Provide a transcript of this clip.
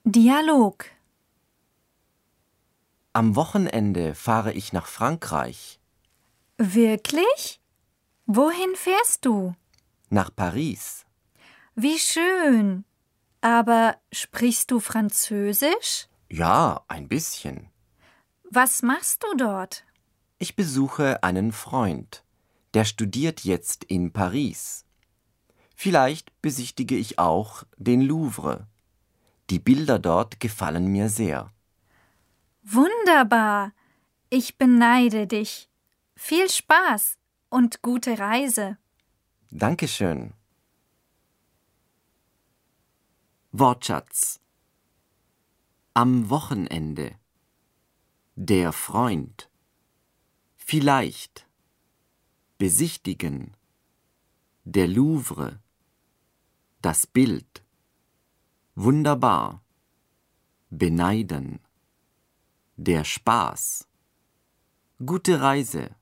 Dialog. Am Wochenende fahre ich nach Frankreich, Wirklich? Wohin fährst du? nach Paris. Wie schön. Aber sprichst du Französisch? Ja, ein bisschen. Was machst du dort? Ich besuche einen Freund, der studiert jetzt in Paris. Vielleicht besichtige ich auch den Louvre. Die Bilder dort gefallen mir sehr. Wunderbar. Ich beneide dich. Viel Spaß und gute Reise. Dankeschön. Wortschatz. Am Wochenende. Der Freund. Vielleicht. Besichtigen. Der Louvre. Das Bild. Wunderbar. Beneiden. Der Spaß. Gute Reise.